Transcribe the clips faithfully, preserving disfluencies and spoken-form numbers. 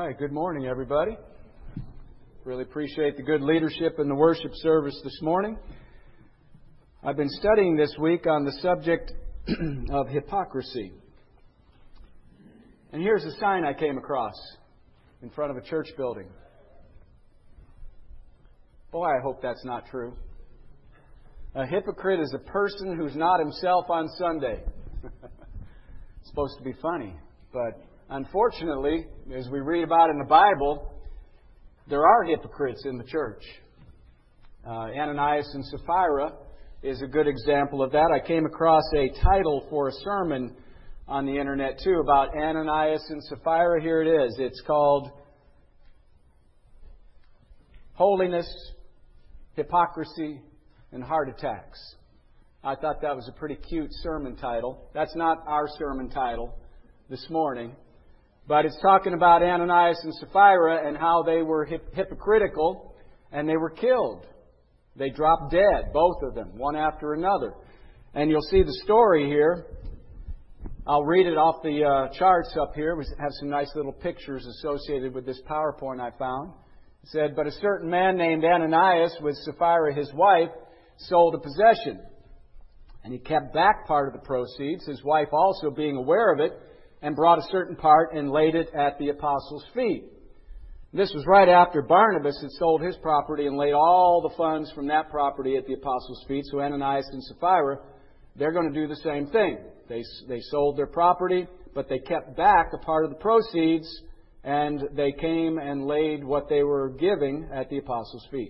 right, good morning, everybody. Really appreciate the good leadership in the worship service this morning. I've been studying this week on the subject of hypocrisy. And here's a sign I came across in front of a church building. Boy, I hope that's not true. A hypocrite is a person who's not himself on Sunday. It's supposed to be funny, but unfortunately, as we read about in the Bible, there are hypocrites in the church. Uh, Ananias and Sapphira is a good example of that. I came across a title for a sermon on the internet too about Ananias and Sapphira. Here it is. It's called Holiness, Hypocrisy, and Heart Attacks. I thought that was a pretty cute sermon title. That's not our sermon title this morning. But it's talking about Ananias and Sapphira and how they were hip- hypocritical and they were killed. They dropped dead, both of them, one after another. And you'll see the story here. I'll read it off the uh, charts up here. We have some nice little pictures associated with this PowerPoint I found. It said, "But a certain man named Ananias with Sapphira his wife sold a possession. And he kept back part of the proceeds, his wife also being aware of it, and brought a certain part and laid it at the apostles' feet." This was right after Barnabas had sold his property and laid all the funds from that property at the apostles' feet. So Ananias and Sapphira, they're going to do the same thing. They, they sold their property, but they kept back a part of the proceeds, and they came and laid what they were giving at the apostles' feet.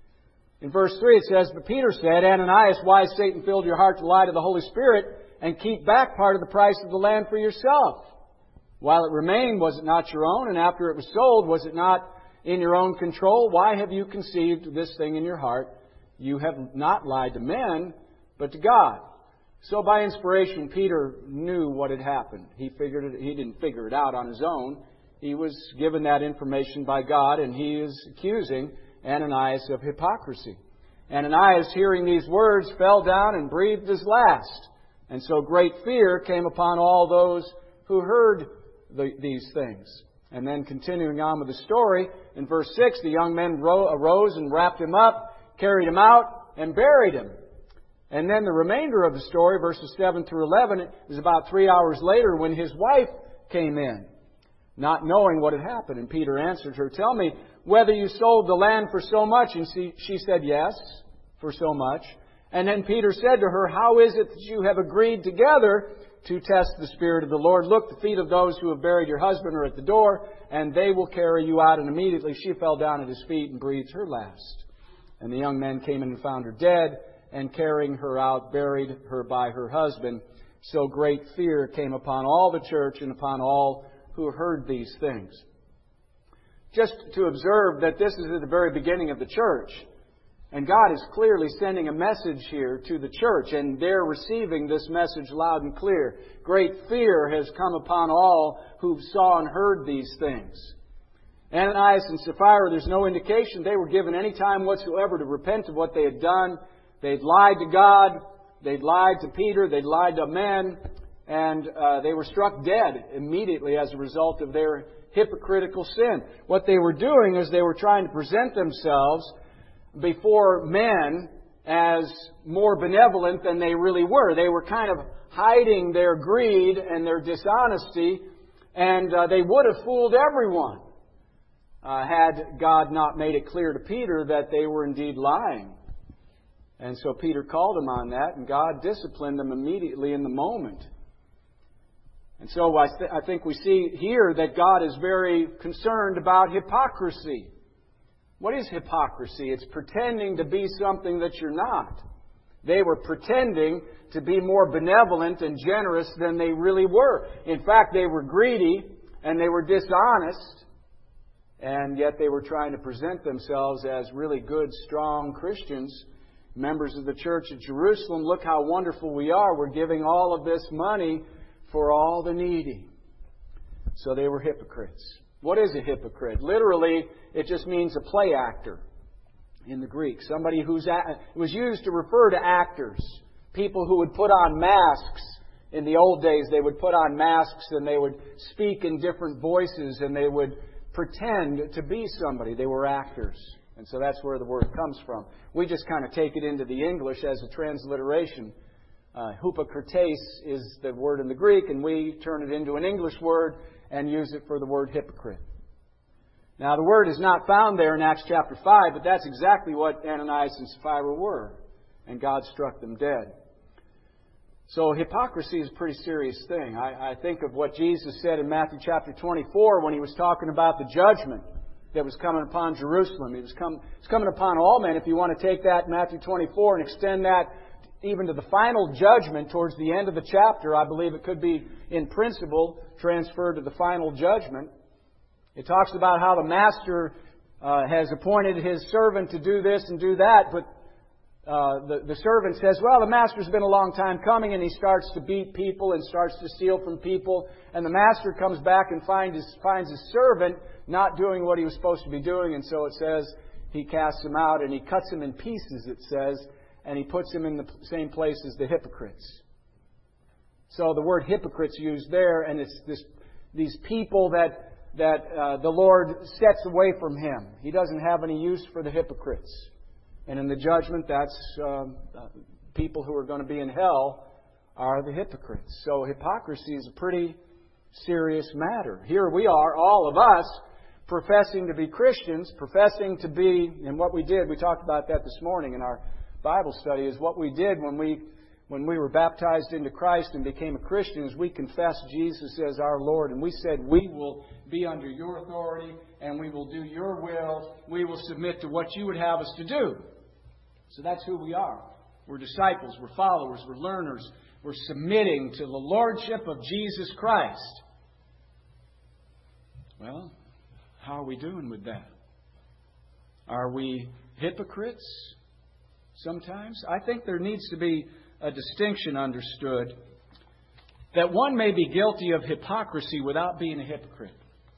In verse three it says, "But Peter said, Ananias, why has Satan filled your heart to lie to the Holy Spirit and keep back part of the price of the land for yourself? While it remained, was it not your own? And after it was sold, was it not in your own control? Why have you conceived this thing in your heart? You have not lied to men, but to God." So by inspiration, Peter knew what had happened. He figured it, he didn't figure it out on his own. He was given that information by God, and he is accusing Ananias of hypocrisy. Ananias, hearing these words, fell down and breathed his last. And so great fear came upon all those who heard the, these things. And then continuing on with the story, in verse six, the young men ro- arose and wrapped him up, carried him out, and buried him. And then the remainder of the story, verses seven through eleven, is about three hours later when his wife came in, not knowing what had happened. And Peter answered her, "Tell me whether you sold the land for so much." And she, she said, "Yes, for so much." And then Peter said to her, "How is it that you have agreed together to test the Spirit of the Lord? Look, the feet of those who have buried your husband are at the door, and they will carry you out." And immediately she fell down at his feet and breathed her last. And the young men came in and found her dead, and carrying her out, buried her by her husband. So great fear came upon all the church and upon all who heard these things. Just to observe that this is at the very beginning of the church. And God is clearly sending a message here to the church, and they're receiving this message loud and clear. Great fear has come upon all who saw and heard these things. Ananias and Sapphira, there's no indication they were given any time whatsoever to repent of what they had done. They'd lied to God, they'd lied to Peter, they'd lied to men, and uh, they were struck dead immediately as a result of their hypocritical sin. What they were doing is they were trying to present themselves before men as more benevolent than they really were. They were kind of hiding their greed and their dishonesty, and uh, they would have fooled everyone uh, had God not made it clear to Peter that they were indeed lying. And so Peter called them on that, and God disciplined them immediately in the moment. And so I, th- I think we see here that God is very concerned about hypocrisy. What is hypocrisy? It's pretending to be something that you're not. They were pretending to be more benevolent and generous than they really were. In fact, they were greedy and they were dishonest, and yet they were trying to present themselves as really good, strong Christians, members of the church at Jerusalem. Look how wonderful we are. We're giving all of this money for all the needy. So they were hypocrites. What is a hypocrite? Literally, it just means a play actor in the Greek. Somebody who's a, it was used to refer to actors. People who would put on masks. In the old days, they would put on masks and they would speak in different voices and they would pretend to be somebody. They were actors. And so that's where the word comes from. We just kind of take it into the English as a transliteration. Uh, hypocrites is the word in the Greek, and we turn it into an English word and use it for the word hypocrite. Now, the word is not found there in Acts chapter five, but that's exactly what Ananias and Sapphira were. And God struck them dead. So hypocrisy is a pretty serious thing. I, I think of what Jesus said in Matthew chapter twenty-four when He was talking about the judgment that was coming upon Jerusalem. It was, come, it was coming upon all men. If you want to take that Matthew twenty-four and extend that even to the final judgment towards the end of the chapter, I believe it could be in principle transferred to the final judgment. It talks about how the master uh, has appointed his servant to do this and do that, but uh, the, the servant says, well, the master's been a long time coming, and he starts to beat people and starts to steal from people, and the master comes back and finds his, finds his servant not doing what he was supposed to be doing, and so it says he casts him out and he cuts him in pieces, it says, and he puts him in the same place as the hypocrites. So the word hypocrites used there, and it's this, these people that that uh, the Lord sets away from Him. He doesn't have any use for the hypocrites. And in the judgment, that's um, uh, people who are going to be in hell are the hypocrites. So hypocrisy is a pretty serious matter. Here we are, all of us, professing to be Christians, professing to be, and what we did, we talked about that this morning in our Bible study, is what we did when we when we were baptized into Christ and became a Christian is we confessed Jesus as our Lord, and we said we will be under your authority and we will do your will. We will submit to what you would have us to do. So that's who we are. We're disciples, we're followers, we're learners. We're submitting to the Lordship of Jesus Christ. Well, how are we doing with that? Are we hypocrites sometimes? I think there needs to be a distinction understood that one may be guilty of hypocrisy without being a hypocrite.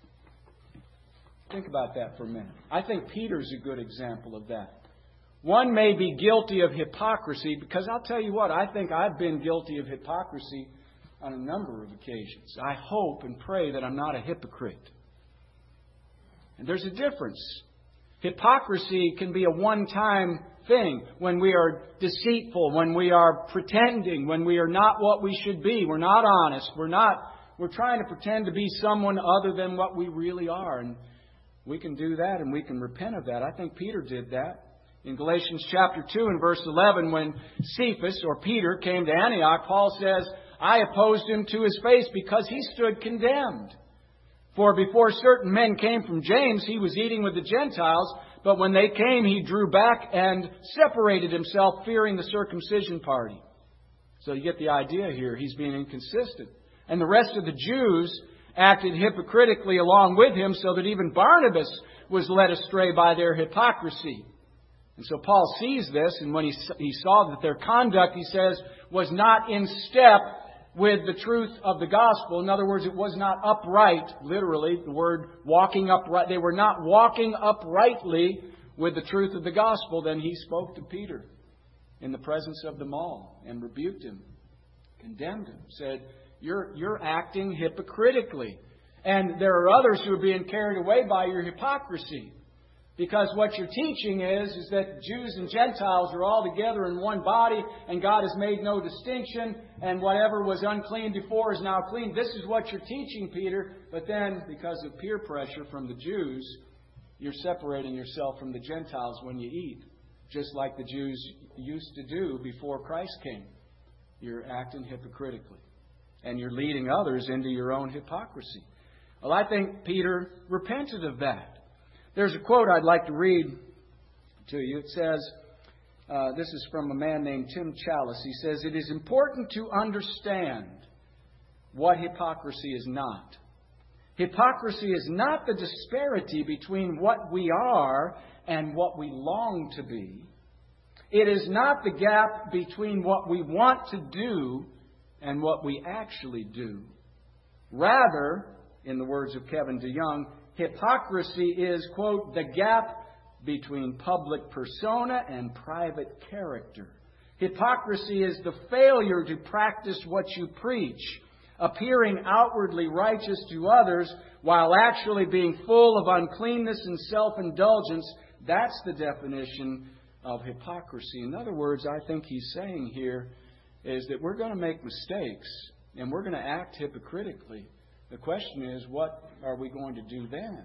Think about that for a minute. I think Peter's a good example of that. One may be guilty of hypocrisy because I'll tell you what, I think I've been guilty of hypocrisy on a number of occasions. I hope and pray that I'm not a hypocrite. And there's a difference. Hypocrisy can be a one-time thing when we are deceitful, when we are pretending, when we are not what we should be. We're not honest. We're not. We're trying to pretend to be someone other than what we really are. And we can do that and we can repent of that. I think Peter did that. In Galatians chapter two and verse eleven, when Cephas, or Peter, came to Antioch, Paul says, I opposed him to his face because he stood condemned. For before certain men came from James, he was eating with the Gentiles, but when they came, he drew back and separated himself, fearing the circumcision party. So you get the idea here. He's being inconsistent. And the rest of the Jews acted hypocritically along with him, so that even Barnabas was led astray by their hypocrisy. And so Paul sees this, and when he, he saw that their conduct, he says, was not in step with the truth of the gospel. In other words, it was not upright, literally, the word walking upright. They were not walking uprightly with the truth of the gospel. Then he spoke to Peter in the presence of them all and rebuked him, condemned him, said, you're, you're acting hypocritically. And there are others who are being carried away by your hypocrisy. Because what you're teaching is, is that Jews and Gentiles are all together in one body, and God has made no distinction, and whatever was unclean before is now clean. This is what you're teaching, Peter. But then, because of peer pressure from the Jews, you're separating yourself from the Gentiles when you eat, just like the Jews used to do before Christ came. You're acting hypocritically, and you're leading others into your own hypocrisy. Well, I think Peter repented of that. There's a quote I'd like to read to you. It says, uh, this is from a man named Tim Challies. He says, it is important to understand what hypocrisy is not. Hypocrisy is not the disparity between what we are and what we long to be. It is not the gap between what we want to do and what we actually do. Rather, in the words of Kevin DeYoung, hypocrisy is, quote, the gap between public persona and private character. Hypocrisy is the failure to practice what you preach, appearing outwardly righteous to others while actually being full of uncleanness and self-indulgence. That's the definition of hypocrisy. In other words, I think he's saying here is that we're going to make mistakes and we're going to act hypocritically. The question is, what are we going to do then?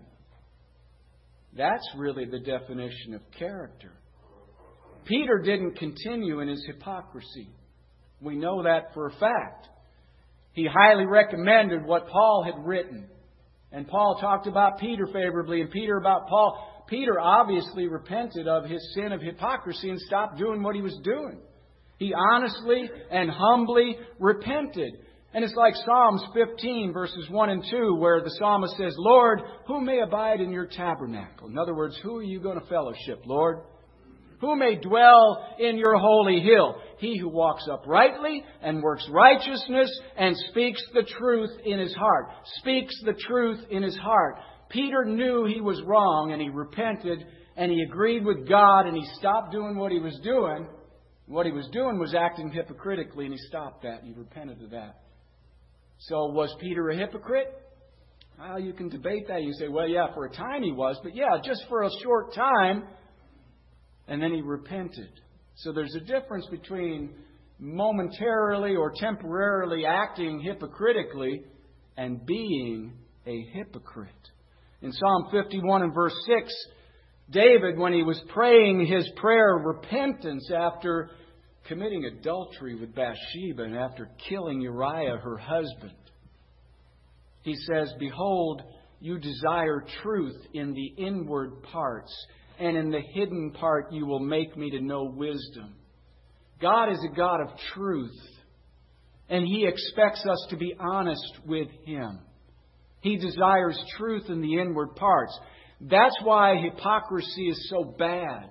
That's really the definition of character. Peter didn't continue in his hypocrisy. We know that for a fact. He highly recommended what Paul had written. And Paul talked about Peter favorably and Peter about Paul. Peter obviously repented of his sin of hypocrisy and stopped doing what he was doing. He honestly and humbly repented. And it's like Psalms fifteen, verses one and two, where the psalmist says, Lord, who may abide in your tabernacle? In other words, who are you going to fellowship, Lord? Who may dwell in your holy hill? He who walks uprightly and works righteousness and speaks the truth in his heart. Speaks the truth in his heart. Peter knew he was wrong and he repented and he agreed with God and he stopped doing what he was doing. What he was doing was acting hypocritically, and he stopped that and he repented of that. So was Peter a hypocrite? Well, you can debate that. You say, well, yeah, for a time he was, but yeah, just for a short time. And then he repented. So there's a difference between momentarily or temporarily acting hypocritically and being a hypocrite. In Psalm fifty-one and verse six, David, when he was praying his prayer of repentance after committing adultery with Bathsheba and after killing Uriah, her husband, he says, Behold, you desire truth in the inward parts, and in the hidden part you will make me to know wisdom. God is a God of truth, and He expects us to be honest with Him. He desires truth in the inward parts. That's why hypocrisy is so bad.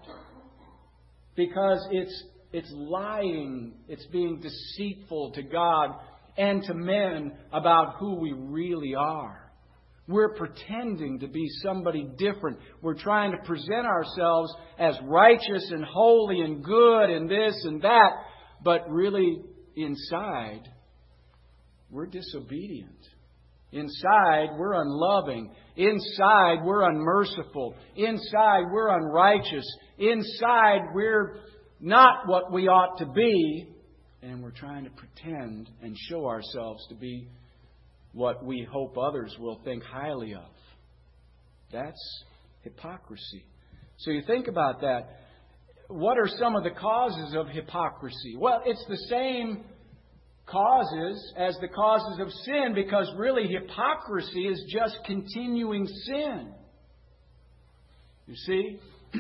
Because it's it's lying, it's being deceitful to God and to men about who we really are. We're pretending to be somebody different. We're trying to present ourselves as righteous and holy and good and this and that. But really, inside, we're disobedient. Inside, we're unloving. Inside, we're unmerciful. Inside, we're unrighteous. Inside, we're not what we ought to be. And we're trying to pretend and show ourselves to be what we hope others will think highly of. That's hypocrisy. So you think about that. What are some of the causes of hypocrisy? Well, it's the same causes as the causes of sin, because really hypocrisy is just continuing sin. You see?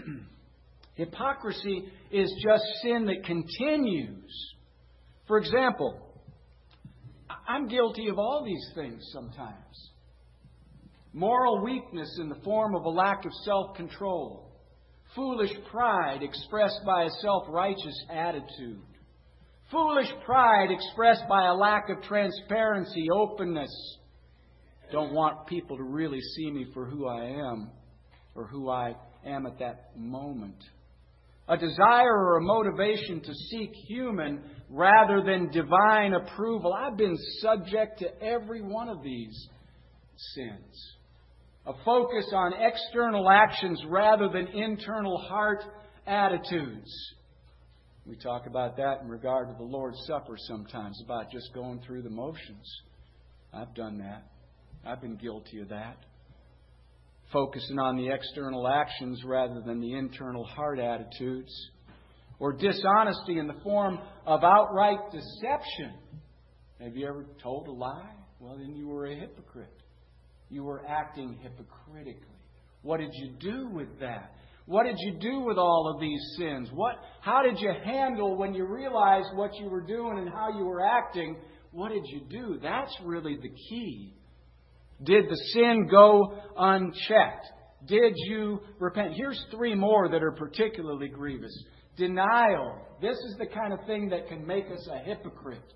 Hypocrisy is just sin that continues. For example, I'm guilty of all these things sometimes. Moral weakness in the form of a lack of self-control. Foolish pride expressed by a self-righteous attitude. Foolish pride expressed by a lack of transparency, openness. Don't want people to really see me for who I am or who I am at that moment. A desire or a motivation to seek human rather than divine approval. I've been subject to every one of these sins. A focus on external actions rather than internal heart attitudes. We talk about that in regard to the Lord's Supper sometimes, about just going through the motions. I've done that. I've been guilty of that. Focusing on the external actions rather than the internal heart attitudes. Or dishonesty in the form of outright deception. Have you ever told a lie? Well, then you were a hypocrite. You were acting hypocritically. What did you do with that? What did you do with all of these sins? What? How did you handle when you realized what you were doing and how you were acting? What did you do? That's really the key. Did the sin go unchecked? Did you repent? Here's three more that are particularly grievous. Denial. This is the kind of thing that can make us a hypocrite.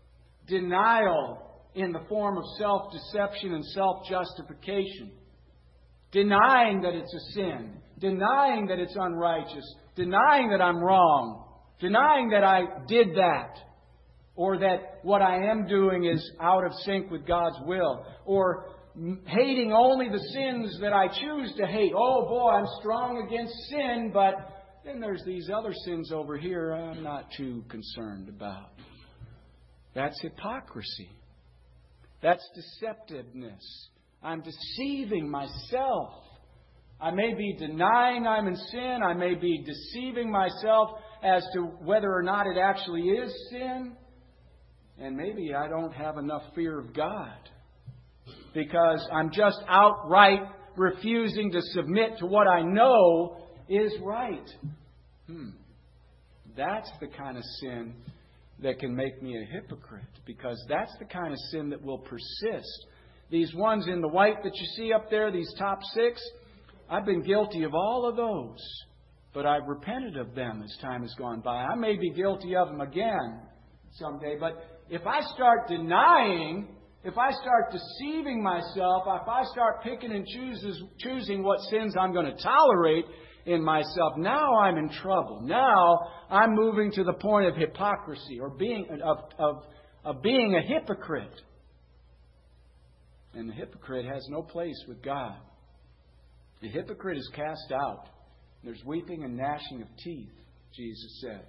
Denial in the form of self-deception and self-justification. Denying that it's a sin. Denying that it's unrighteous. Denying that I'm wrong. Denying that I did that. Or that what I am doing is out of sync with God's will. Or hating only the sins that I choose to hate. Oh boy, I'm strong against sin, but then there's these other sins over here I'm not too concerned about. That's hypocrisy. That's deceptiveness. I'm deceiving myself. I may be denying I'm in sin. I may be deceiving myself as to whether or not it actually is sin. And maybe I don't have enough fear of God because I'm just outright refusing to submit to what I know is right. Hmm. That's the kind of sin that can make me a hypocrite, because that's the kind of sin that will persist. These ones in the white that you see up there, these top six, I've been guilty of all of those, but I've repented of them as time has gone by. I may be guilty of them again someday, but if I start denying, if I start deceiving myself, if I start picking and chooses, choosing what sins I'm going to tolerate in myself, now I'm in trouble. Now I'm moving to the point of hypocrisy, or being of, of, of being a hypocrite. And the hypocrite has no place with God. The hypocrite is cast out. There's weeping and gnashing of teeth, Jesus said.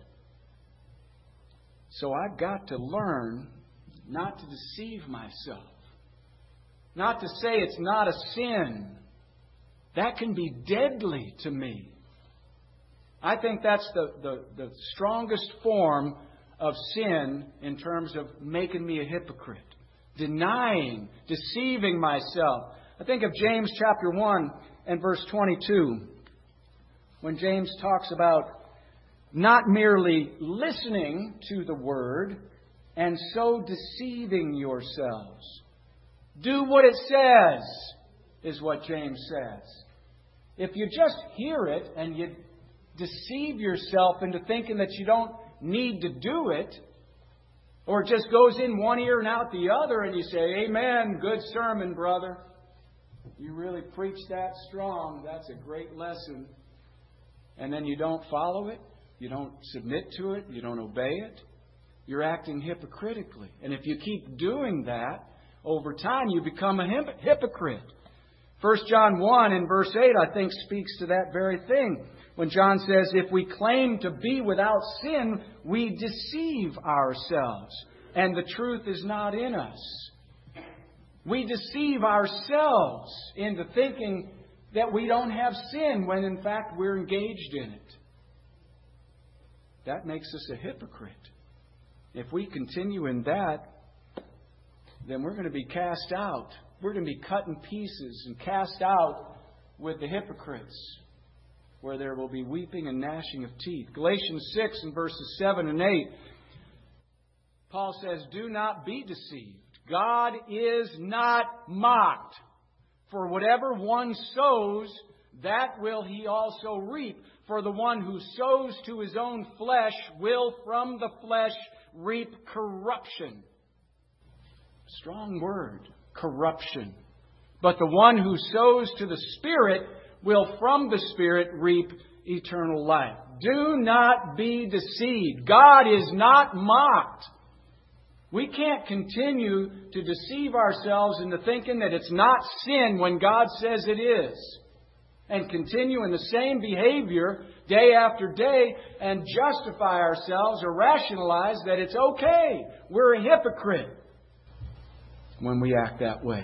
So I've got to learn not to deceive myself. Not to say it's not a sin. That can be deadly to me. I think that's the, the, the strongest form of sin in terms of making me a hypocrite. Denying, deceiving myself. I think of James chapter one and verse twenty-two. When James talks about not merely listening to the word and so deceiving yourselves. Do what it says, is what James says. If you just hear it and you deceive yourself into thinking that you don't need to do it, or it just goes in one ear and out the other, and you say, amen, good sermon, brother. You really preach that strong. That's a great lesson. And then you don't follow it. You don't submit to it. You don't obey it. You're acting hypocritically. And if you keep doing that, over time you become a hypocrite. First John one and verse eight, I think, speaks to that very thing. When John says, if we claim to be without sin, we deceive ourselves, and the truth is not in us. We deceive ourselves into thinking that we don't have sin when in fact we're engaged in it. That makes us a hypocrite. If we continue in that, then we're going to be cast out. We're going to be cut in pieces and cast out with the hypocrites, where there will be weeping and gnashing of teeth. Galatians six and verses seven and eight, Paul says, do not be deceived. God is not mocked. For whatever one sows, that will he also reap. For the one who sows to his own flesh will from the flesh reap corruption. Strong word, corruption. But the one who sows to the Spirit will from the Spirit reap eternal life. Do not be deceived. God is not mocked. We can't continue to deceive ourselves into thinking that it's not sin when God says it is, and continue in the same behavior day after day and justify ourselves or rationalize that it's okay. We're a hypocrite when we act that way.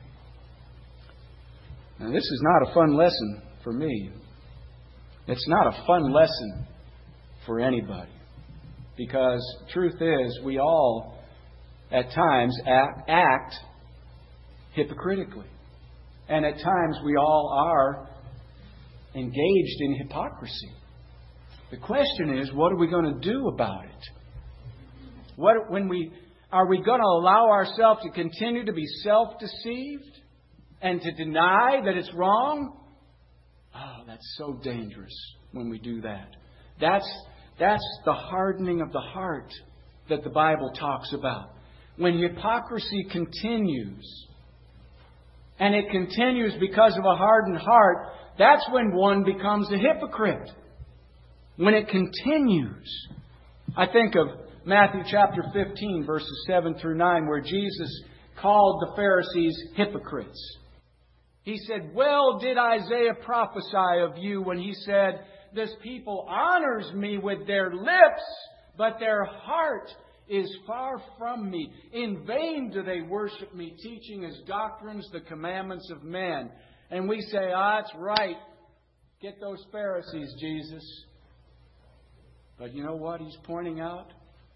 Now, this is not a fun lesson for me. It's not a fun lesson for anybody. Because the truth is, we all, at times, act, act hypocritically. And at times, we all are engaged in hypocrisy. The question is, what are we going to do about it? What, when we, are we going to allow ourselves to continue to be self-deceived and to deny that it's wrong? Oh, that's so dangerous when we do that. That's, that's the hardening of the heart that the Bible talks about. When hypocrisy continues, and it continues because of a hardened heart, that's when one becomes a hypocrite. When it continues. I think of Matthew chapter fifteen, verses seven through nine, where Jesus called the Pharisees hypocrites. He said, well did Isaiah prophesy of you when he said, this people honors me with their lips, but their heart is far from me. In vain do they worship me, teaching as doctrines the commandments of men. And we say, ah, that's right. Get those Pharisees, Jesus. But you know what he's pointing out?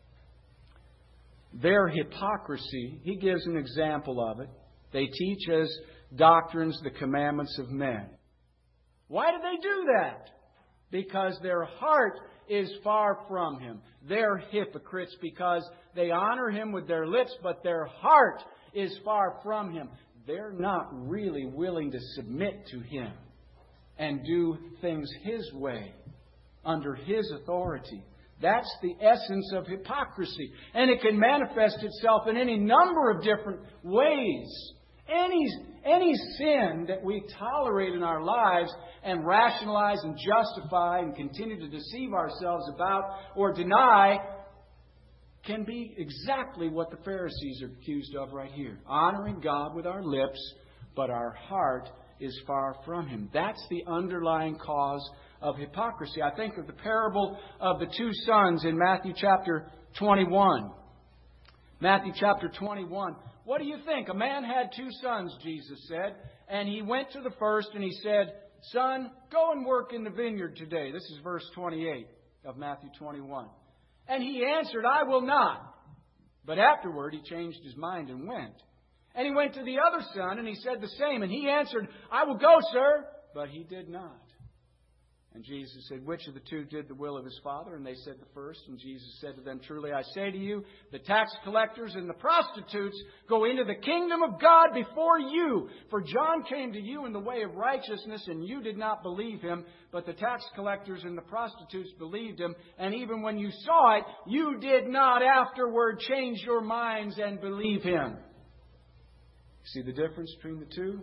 Their hypocrisy, he gives an example of it. They teach as doctrines the commandments of men. Why do they do that? Because their heart is far from Him. They're hypocrites because they honor Him with their lips, but their heart is far from Him. They're not really willing to submit to Him and do things His way, under His authority. That's the essence of hypocrisy. And it can manifest itself in any number of different ways. Any, any sin that we tolerate in our lives and rationalize and justify and continue to deceive ourselves about or deny can be exactly what the Pharisees are accused of right here. Honoring God with our lips, but our heart is far from Him. That's the underlying cause of hypocrisy. I think of the parable of the two sons in Matthew chapter twenty-one. Matthew chapter twenty-one. What do you think? A man had two sons, Jesus said, and he went to the first and he said, son, go and work in the vineyard today. This is verse twenty-eight of Matthew twenty-one. And he answered, I will not. But afterward he changed his mind and went. And he went to the other son and he said the same. And he answered, I will go, sir. But he did not. And Jesus said, which of the two did the will of his father? And they said the first. And Jesus said to them, truly I say to you, the tax collectors and the prostitutes go into the kingdom of God before you. For John came to you in the way of righteousness, and you did not believe him. But the tax collectors and the prostitutes believed him. And even when you saw it, you did not afterward change your minds and believe him. See the difference between the two?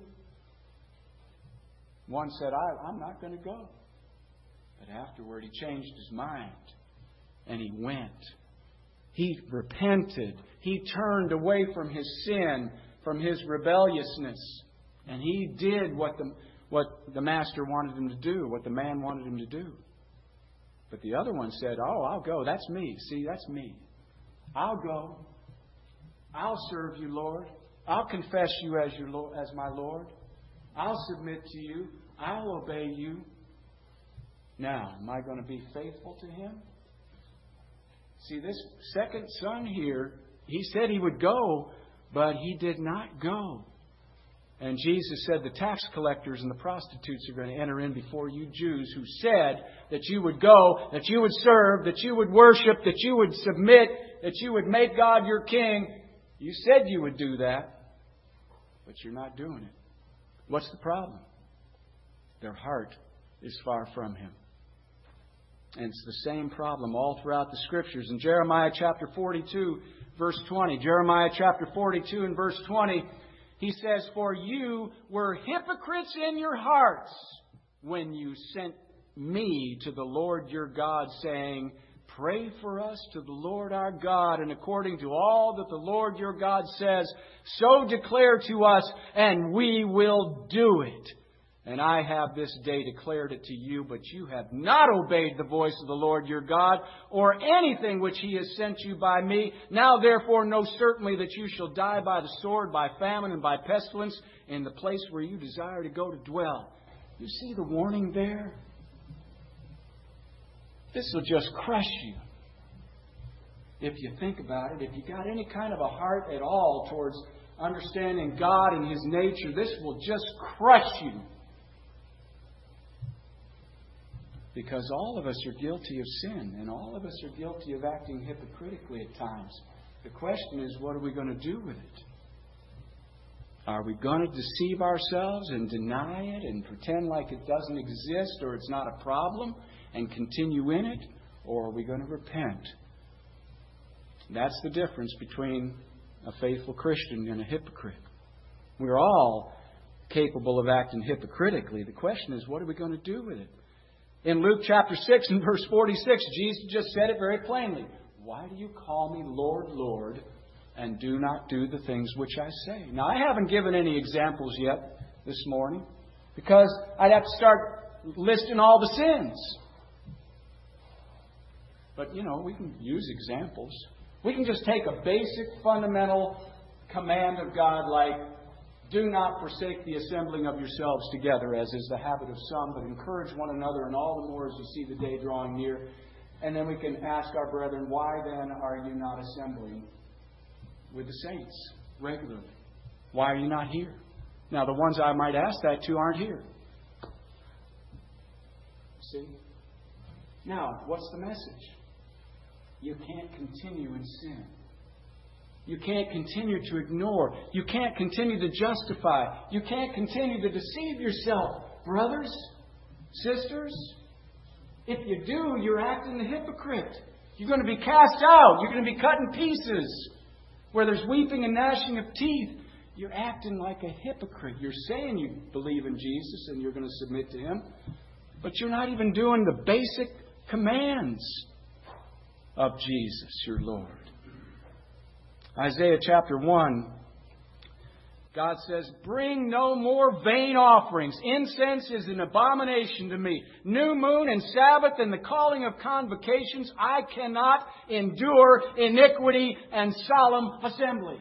One said, I, I'm not going to go. But afterward, he changed his mind and he went. He repented. He turned away from his sin, from his rebelliousness. And he did what the, what the master wanted him to do, what the man wanted him to do. But the other one said, oh, I'll go. That's me. See, that's me. I'll go. I'll serve you, Lord. I'll confess you as your Lord, as my Lord. I'll submit to you. I'll obey you. Now, am I going to be faithful to Him? See, this second son here, he said he would go, but he did not go. And Jesus said the tax collectors and the prostitutes are going to enter in before you Jews who said that you would go, that you would serve, that you would worship, that you would submit, that you would make God your king. You said you would do that, but you're not doing it. What's the problem? Their heart is far from Him. And it's the same problem all throughout the Scriptures. In Jeremiah chapter forty-two, verse twenty, Jeremiah chapter forty-two and verse twenty, he says, for you were hypocrites in your hearts when you sent me to the Lord your God, saying, pray for us to the Lord our God, and according to all that the Lord your God says, so declare to us, and we will do it. And I have this day declared it to you, but you have not obeyed the voice of the Lord your God, or anything which He has sent you by me. Now therefore know certainly that you shall die by the sword, by famine, and by pestilence, in the place where you desire to go to dwell. You see the warning there? This will just crush you. If you think about it, if you got any kind of a heart at all towards understanding God and His nature, this will just crush you. Because all of us are guilty of sin, and all of us are guilty of acting hypocritically at times. The question is, what are we going to do with it? Are we going to deceive ourselves and deny it and pretend like it doesn't exist or it's not a problem and continue in it? Or are we going to repent? That's the difference between a faithful Christian and a hypocrite. We're all capable of acting hypocritically. The question is, what are we going to do with it? In Luke chapter six and verse forty-six, Jesus just said it very plainly. Why do you call me Lord, Lord, and do not do the things which I say. Now, I haven't given any examples yet this morning because I'd have to start listing all the sins. But, you know, we can use examples. We can just take a basic, fundamental command of God like, do not forsake the assembling of yourselves together, as is the habit of some, but encourage one another, and all the more as you see the day drawing near. And then we can ask our brethren, why then are you not assembling with the saints regularly? Why are you not here? Now, the ones I might ask that to aren't here. See? Now, what's the message? You can't continue in sin. You can't continue to ignore. You can't continue to justify. You can't continue to deceive yourself. Brothers, sisters, if you do, you're acting the hypocrite. You're going to be cast out. You're going to be cut in pieces. Where there's weeping and gnashing of teeth, you're acting like a hypocrite. You're saying you believe in Jesus and you're going to submit to Him, but you're not even doing the basic commands of Jesus, your Lord. Isaiah chapter one, God says, bring no more vain offerings. Incense is an abomination to me. New moon and Sabbath and the calling of convocations, I cannot endure iniquity and solemn assembly.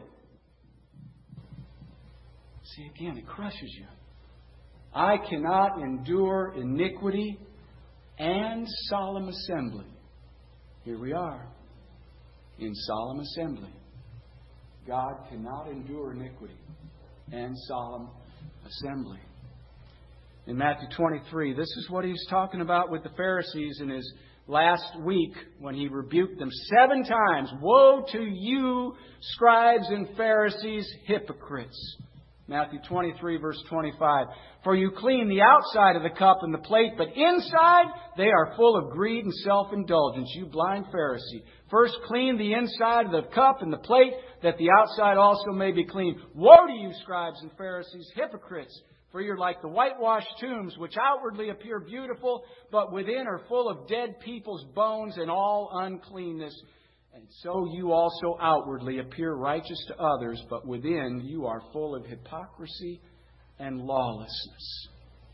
See, again, it crushes you. I cannot endure iniquity and solemn assembly. Here we are, in solemn assembly. God cannot endure iniquity and solemn assembly. In Matthew twenty-three, this is what He's talking about with the Pharisees in His last week when He rebuked them seven times. Woe to you, scribes and Pharisees, hypocrites. Matthew twenty-three, verse twenty-five. For you clean the outside of the cup and the plate, but inside they are full of greed and self-indulgence. You blind Pharisee. First clean the inside of the cup and the plate, that the outside also may be clean. Woe to you, scribes and Pharisees, hypocrites! For you're like the whitewashed tombs, which outwardly appear beautiful, but within are full of dead people's bones and all uncleanness. And so you also outwardly appear righteous to others, but within you are full of hypocrisy and lawlessness.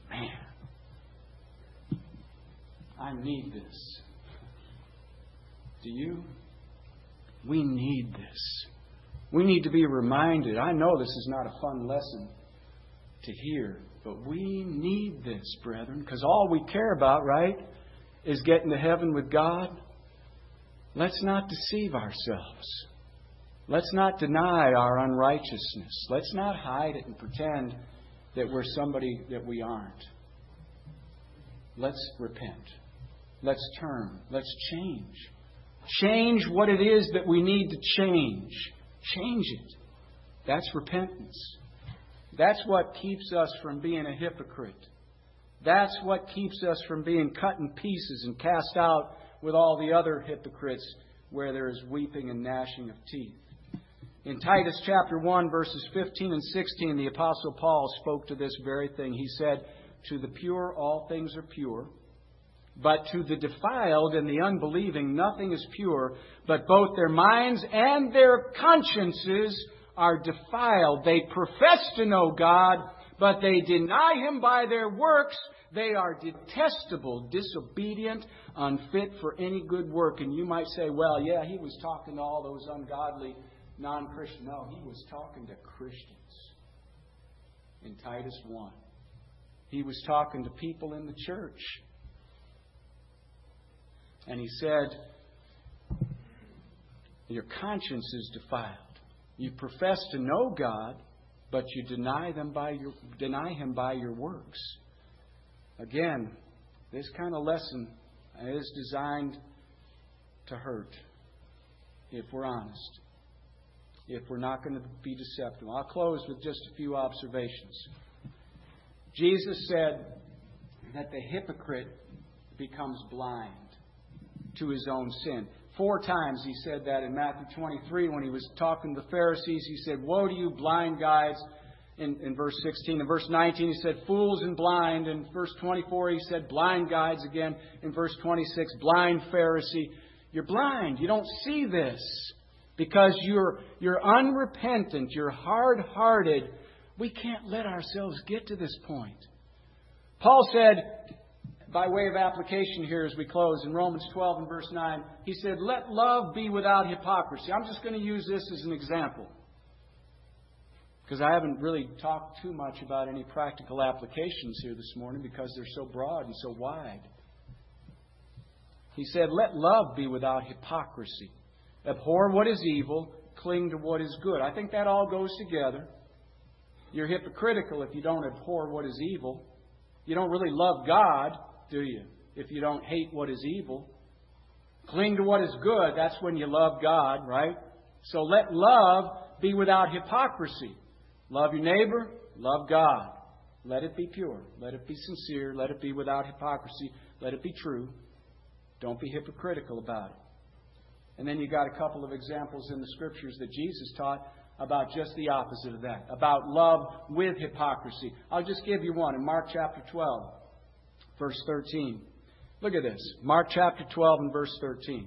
Man, I need this. Do you? We need this. We need to be reminded. I know this is not a fun lesson to hear, but we need this, brethren, because all we care about, right, is getting to heaven with God. Let's not deceive ourselves. Let's not deny our unrighteousness. Let's not hide it and pretend that we're somebody that we aren't. Let's repent. Let's turn. Let's change. Change what it is that we need to change. Change it. That's repentance. That's what keeps us from being a hypocrite. That's what keeps us from being cut in pieces and cast out with all the other hypocrites where there is weeping and gnashing of teeth. In Titus chapter one, verses fifteen and sixteen, the Apostle Paul spoke to this very thing. He said, to the pure all things are pure, but to the defiled and the unbelieving nothing is pure, but both their minds and their consciences are defiled. They profess to know God, but they deny Him by their works. They are detestable, disobedient, unfit for any good work. And you might say, well, yeah, he was talking to all those ungodly non-Christians. No, he was talking to Christians in Titus one. He was talking to people in the church. And he said, your conscience is defiled. You profess to know God, but you deny them by your deny Him by your works. Again, this kind of lesson is designed to hurt, if we're honest, if we're not going to be deceptive. I'll close with just a few observations. Jesus said that the hypocrite becomes blind to his own sin. Four times He said that in Matthew twenty-three when He was talking to the Pharisees. He said, woe to you, blind guides. In, in verse sixteen. In verse nineteen, He said, fools and blind. In verse twenty-four, He said, blind guides again. In verse twenty-six, blind Pharisee. You're blind. You don't see this Because you're, you're unrepentant, you're hard-hearted. We can't let ourselves get to this point. Paul said, by way of application here as we close, in Romans twelve and verse nine, he said, let love be without hypocrisy. I'm just going to use this as an example, because I haven't really talked too much about any practical applications here this morning because they're so broad and so wide. He said, let love be without hypocrisy. Abhor what is evil, cling to what is good. I think that all goes together. You're hypocritical if you don't abhor what is evil. You don't really love God, do you, if you don't hate what is evil? Cling to what is good, that's when you love God, right? So let love be without hypocrisy. Love your neighbor, love God. Let it be pure. Let it be sincere. Let it be without hypocrisy. Let it be true. Don't be hypocritical about it. And then you got a couple of examples in the Scriptures that Jesus taught about just the opposite of that, about love with hypocrisy. I'll just give you one in Mark chapter twelve, verse thirteen. Look at this. Mark chapter twelve and verse thirteen.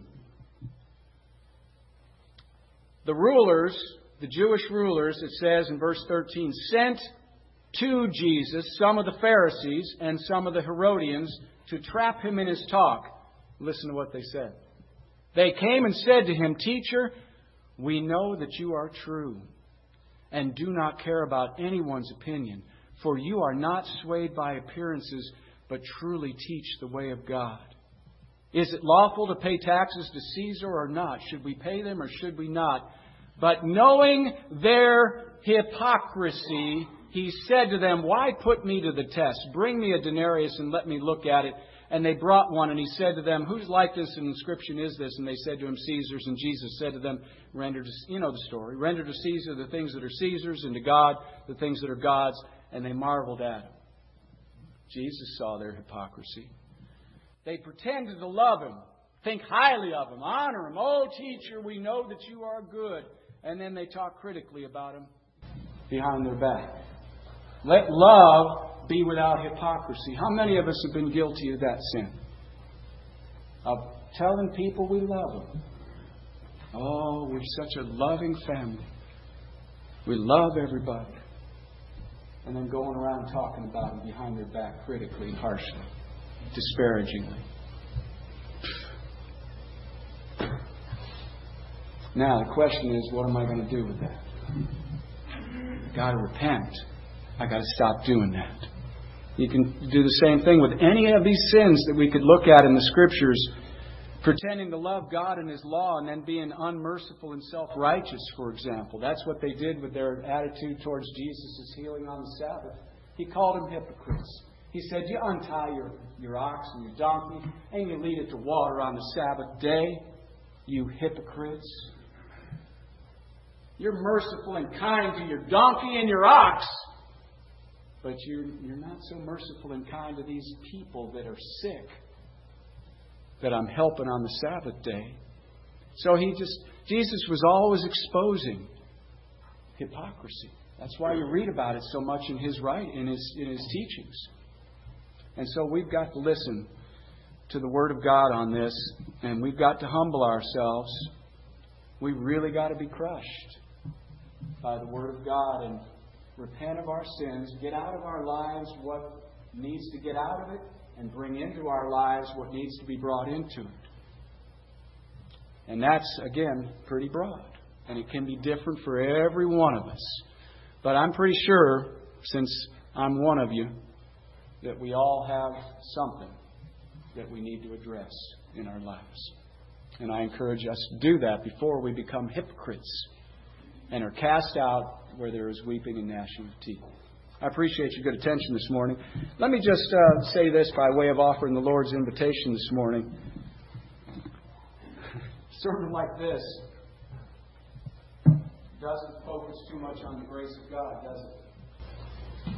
The rulers, the Jewish rulers, it says in verse thirteen, sent to Jesus some of the Pharisees and some of the Herodians to trap him in his talk. Listen to what they said. They came and said to him, Teacher, we know that you are true and do not care about anyone's opinion, for you are not swayed by appearances, but truly teach the way of God. Is it lawful to pay taxes to Caesar or not? Should we pay them or should we not? But knowing their hypocrisy, he said to them, Why put me to the test? Bring me a denarius and let me look at it. And they brought one, and he said to them, Whose likeness and inscription is this? And they said to him, Caesar's. And Jesus said to them, Render to, you know the story, render to Caesar the things that are Caesar's, and to God the things that are God's. And they marveled at him. Jesus saw their hypocrisy. They pretended to love him, think highly of him, honor him. Oh, teacher, we know that you are good. And then they talk critically about him behind their back. Let love be without hypocrisy. How many of us have been guilty of that sin? Of telling people we love them. Oh, we're such a loving family. We love everybody. And then going around talking about them behind their back critically and harshly, disparagingly. Now, the question is, what am I going to do with that? I've got to repent. I've got to stop doing that. You can do the same thing with any of these sins that we could look at in the Scriptures. Pretending to love God and His law and then being unmerciful and self-righteous, for example. That's what they did with their attitude towards Jesus' healing on the Sabbath. He called them hypocrites. He said, you untie your, your ox and your donkey and you lead it to water on the Sabbath day, you hypocrites. You're merciful and kind to your donkey and your ox, but you're, you're not so merciful and kind to these people that are sick that I'm helping on the Sabbath day. So he just, Jesus was always exposing hypocrisy. That's why you read about it so much in his right, in his in his teachings. And so we've got to listen to the Word of God on this, and we've got to humble ourselves. We've really got to be crushed by the Word of God and repent of our sins, get out of our lives what needs to get out of it, and bring into our lives what needs to be brought into it. And that's, again, pretty broad. And it can be different for every one of us. But I'm pretty sure, since I'm one of you, that we all have something that we need to address in our lives. And I encourage us to do that before we become hypocrites and are cast out where there is weeping and gnashing of teeth. I appreciate your good attention this morning. Let me just uh, say this by way of offering the Lord's invitation this morning. A sermon like this doesn't focus too much on the grace of God, does it?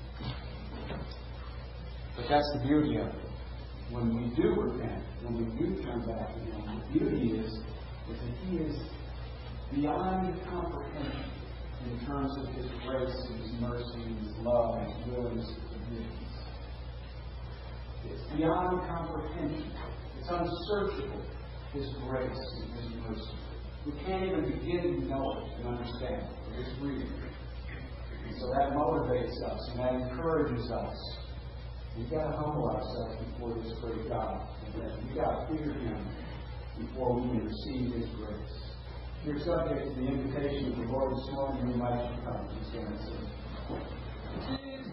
But that's the beauty of it. When we do repent, when we do turn back to Him, the beauty is, is that He is beyond comprehension in terms of His grace and His mercy and His love and His willingness to forgive. It's beyond comprehension. It's unsearchable, His grace and His mercy. We can't even begin to know it and understand it. We're just reading. And so that motivates us and that encourages us. We've got to humble ourselves before this great God. And we've got to fear Him before we can receive His grace. If you're subject to the invitation of the Lord this morning, you might come. He's going to say.